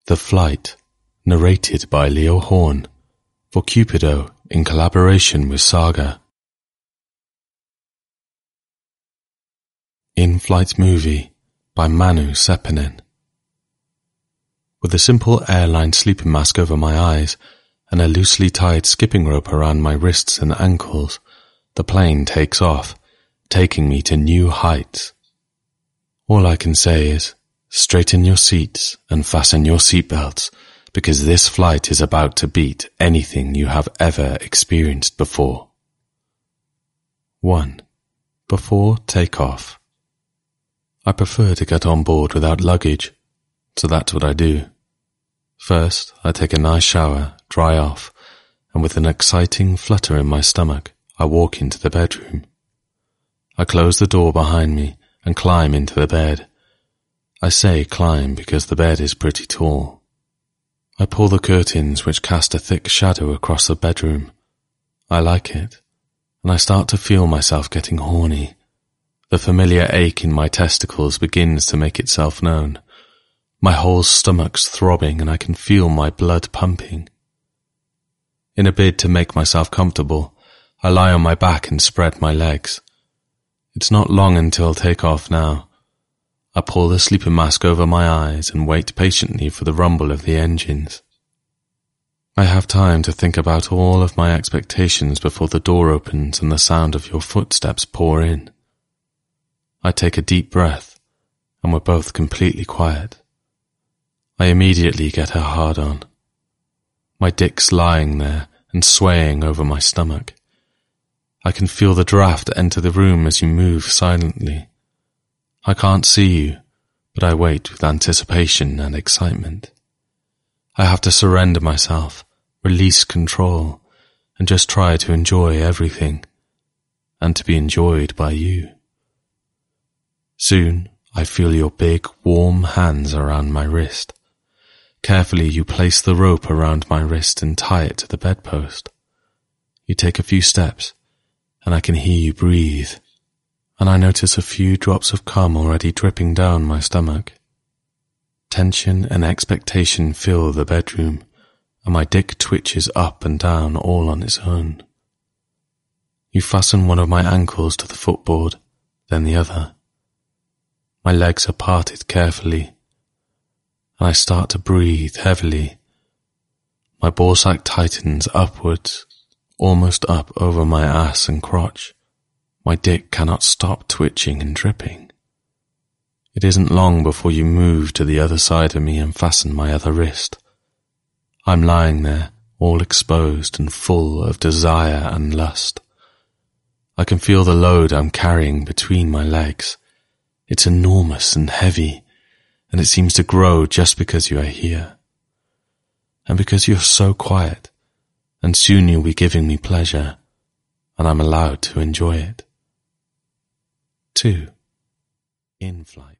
The Flight, narrated by Leo Horn, for Cupido in collaboration with Saga. In-Flight Movie by Manu Sepinen. With a simple airline sleeping mask over my eyes and a loosely tied skipping rope around my wrists and ankles, the plane takes off, taking me to new heights. All I can say is, straighten your seats and fasten your seatbelts, because this flight is about to beat anything you have ever experienced before. 1. Before takeoff. I prefer to get on board without luggage, so that's what I do. First, I take a nice shower, dry off, and with an exciting flutter in my stomach, I walk into the bedroom. I close the door behind me and climb into the bed. I say climb because the bed is pretty tall. I pull the curtains which cast a thick shadow across the bedroom. I like it, and I start to feel myself getting horny. The familiar ache in my testicles begins to make itself known. My whole stomach's throbbing and I can feel my blood pumping. In a bid to make myself comfortable, I lie on my back and spread my legs. It's not long until takeoff now. I pull the sleeping mask over my eyes and wait patiently for the rumble of the engines. I have time to think about all of my expectations before the door opens and the sound of your footsteps pour in. I take a deep breath, and we're both completely quiet. I immediately get her hard on. My dick's lying there and swaying over my stomach. I can feel the draft enter the room as you move silently. I can't see you, but I wait with anticipation and excitement. I have to surrender myself, release control, and just try to enjoy everything, and to be enjoyed by you. Soon, I feel your big, warm hands around my wrist. Carefully, you place the rope around my wrist and tie it to the bedpost. You take a few steps, and I can hear you breathe, and I notice a few drops of cum already dripping down my stomach. Tension and expectation fill the bedroom, and my dick twitches up and down all on its own. You fasten one of my ankles to the footboard, then the other. My legs are parted carefully, and I start to breathe heavily. My ballsack tightens upwards, almost up over my ass and crotch. My dick cannot stop twitching and dripping. It isn't long before you move to the other side of me and fasten my other wrist. I'm lying there, all exposed and full of desire and lust. I can feel the load I'm carrying between my legs. It's enormous and heavy, and it seems to grow just because you are here. And because you're so quiet, and soon you'll be giving me pleasure, and I'm allowed to enjoy it. 2. In flight.